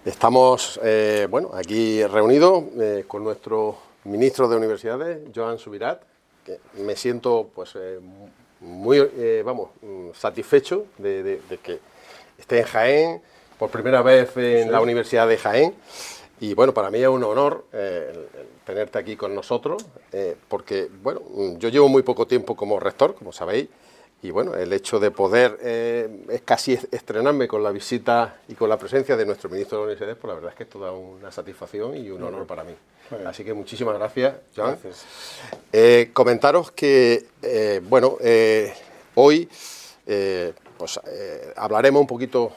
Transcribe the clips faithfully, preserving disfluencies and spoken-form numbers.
Estamos eh, bueno, aquí reunidos eh, con nuestro ministro de Universidades, Joan Subirats, que me siento pues eh, muy eh, vamos, satisfecho de, de, de que esté en Jaén, por primera vez en sí. la Universidad de Jaén. Y bueno, para mí es un honor eh, el, el tenerte aquí con nosotros, eh, porque bueno, yo llevo muy poco tiempo como rector, como sabéis, y bueno, el hecho de poder eh, es casi estrenarme con la visita y con la presencia de nuestro ministro de la Universidad, pues la verdad es que es toda una satisfacción y un honor para mí. Así que muchísimas gracias, Joan. Gracias. Eh, comentaros que, eh, bueno, eh, hoy eh, pues eh, hablaremos un poquito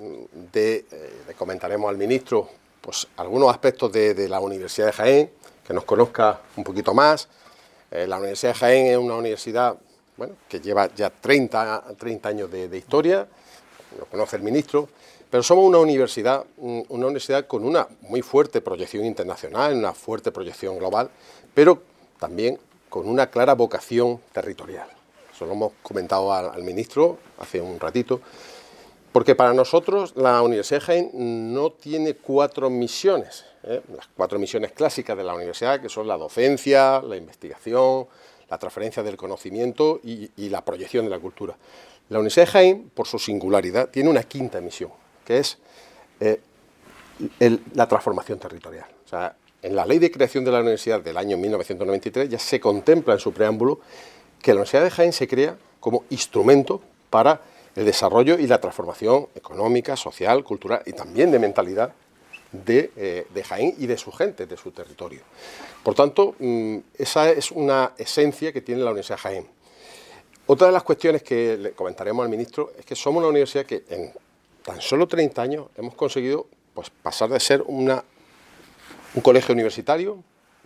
de, eh, le comentaremos al ministro pues algunos aspectos de, de la Universidad de Jaén, que nos conozca un poquito más. Eh, la Universidad de Jaén es una universidad bueno, que lleva ya treinta años de, de historia, lo conoce el ministro, pero somos una universidad, una universidad con una muy fuerte proyección internacional, una fuerte proyección global, pero también con una clara vocación territorial. Eso lo hemos comentado al, al ministro hace un ratito, porque para nosotros la Universidad de Jaén no tiene cuatro misiones, ¿eh? las cuatro misiones clásicas de la universidad, que son la docencia, la investigación, la transferencia del conocimiento y, y la proyección de la cultura. La Universidad de Jaén, por su singularidad, tiene una quinta misión, que es eh, el, la transformación territorial. O sea, en la ley de creación de la universidad del año mil novecientos noventa y tres ya se contempla en su preámbulo que la Universidad de Jaén se crea como instrumento para el desarrollo y la transformación económica, social, cultural y también de mentalidad de, eh, de Jaén y de su gente, de su territorio. Por tanto, mmm, esa es una esencia que tiene la Universidad de Jaén. Otra de las cuestiones que le comentaremos al ministro es que somos una universidad que en tan solo treinta años hemos conseguido pues, pasar de ser una, un colegio universitario,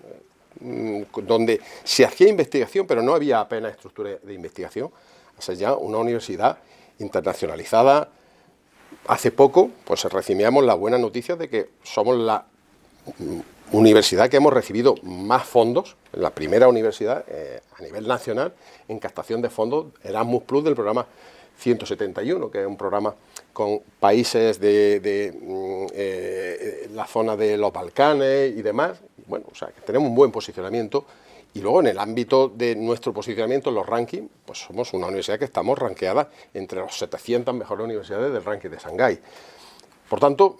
eh, donde se hacía investigación, pero no había apenas estructura de investigación, a ser ya una universidad internacionalizada. Hace poco pues recibíamos la buena noticia de que somos la universidad que hemos recibido más fondos, la primera universidad eh, a nivel nacional en captación de fondos Erasmus Plus del programa ciento setenta y uno, que es un programa con países de, de eh, la zona de los Balcanes y demás. Bueno, o sea, que tenemos un buen posicionamiento. Y luego en el ámbito de nuestro posicionamiento en los rankings, pues somos una universidad que estamos rankeada entre las setecientas mejores universidades del ranking de Shanghái. Por tanto,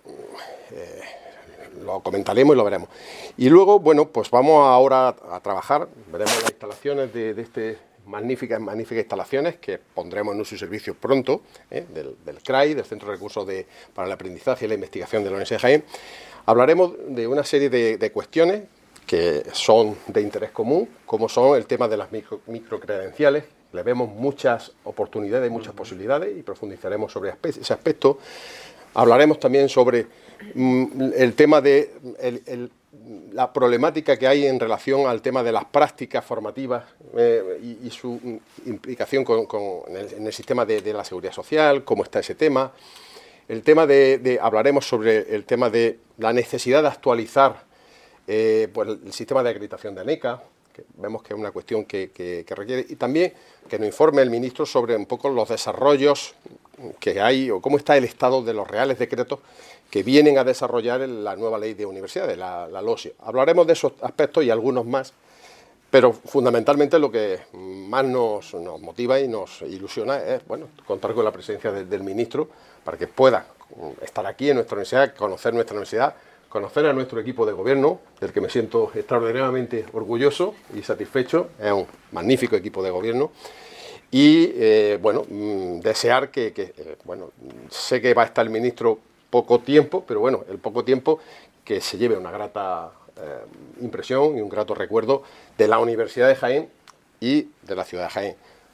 eh, lo comentaremos y lo veremos. Y luego, bueno, pues vamos ahora a, a trabajar, veremos las instalaciones de, de este magníficas, magníficas instalaciones que pondremos en uso y servicio pronto, eh, del, del C R A I, del Centro de Recursos de, para el Aprendizaje y la Investigación de la Universidad de Jaén. Hablaremos de una serie de, de cuestiones que son de interés común, como son el tema de las micro, microcredenciales. Le vemos muchas oportunidades, muchas posibilidades y profundizaremos sobre ese aspecto. Hablaremos también sobre mm, el tema de el, el, la problemática que hay en relación al tema de las prácticas formativas eh, y, y su implicación con, con, en, el, en el sistema de, de la seguridad social, cómo está ese tema. El tema de, de hablaremos sobre el tema de la necesidad de actualizar Eh, pues el sistema de acreditación de ANECA, que vemos que es una cuestión que, que, que requiere, y también que nos informe el ministro sobre un poco los desarrollos que hay o cómo está el estado de los reales decretos que vienen a desarrollar la nueva ley de universidades, la, la LOSI. Hablaremos de esos aspectos y algunos más, pero fundamentalmente lo que más nos, nos motiva y nos ilusiona es bueno, contar con la presencia de, del ministro para que pueda estar aquí en nuestra universidad, conocer nuestra universidad, conocer a nuestro equipo de gobierno, del que me siento extraordinariamente orgulloso y satisfecho. Es un magnífico equipo de gobierno. Y, eh, bueno, mmm, desear que, que eh, bueno, sé que va a estar el ministro poco tiempo, pero bueno, el poco tiempo que se lleve una grata eh, impresión y un grato recuerdo de la Universidad de Jaén y de la ciudad de Jaén.